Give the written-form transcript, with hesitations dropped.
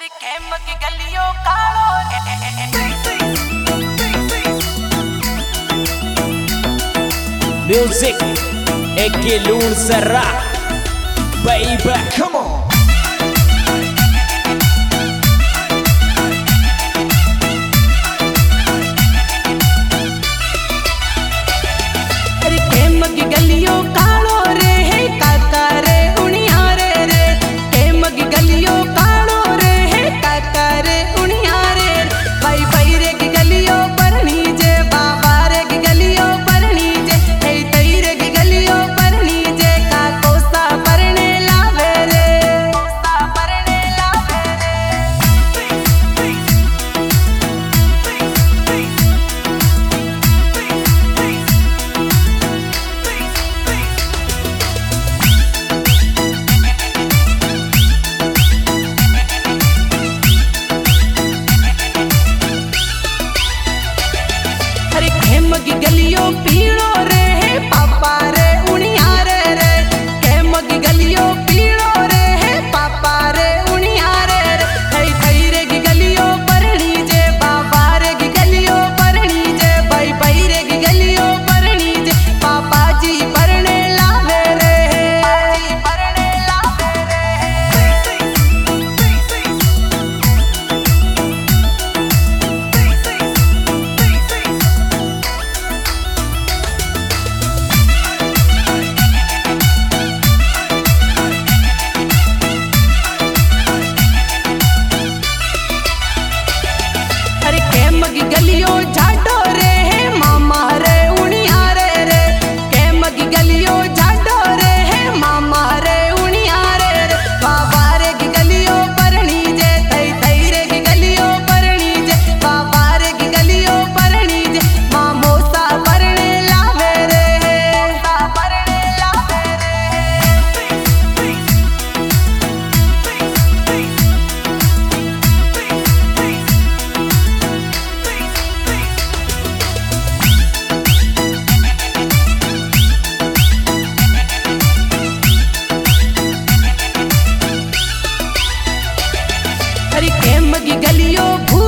अरे कैम की गलियों कालो Music Eki Loon Sarra Baby Come on अरे कैम की गलियों कालो रे है काका रे उनिया रे रे कैम की गलियों कालो रे है काका रे उनिया रे भाई भाई रे की गलियों पर नीचे बाबा रे की गलियों पर नीचे हे तई रे की गलियों पर नीचे का कोसा परने लावे रे कोसा परने लावे अरे कैम की गलियों पीड़ो रे है पापा रे उनिया रे रे कैम की गलियों पीड़ो रे है पापा रे उनिया रे रे थई थई रे की गलियों पर नीचे बाबा रे की गलियों पर नीचे भाई भाई रे की गलियों पर नीचे पापा जी परने लावे रे जी परने लावे अरे कैम की गलियों झाडो रे है मामा रे उनिया रे रे कैम की गलियों झाडो रे है मामा रे उनिया रे रे बाबा रे की गलियों पर नीचे तई तई रे की गलियों पर नीचे बाबा रे की गलियों पर नीचे मामोसा परने लावे रे सा परने लावे अरे कैम की गलियों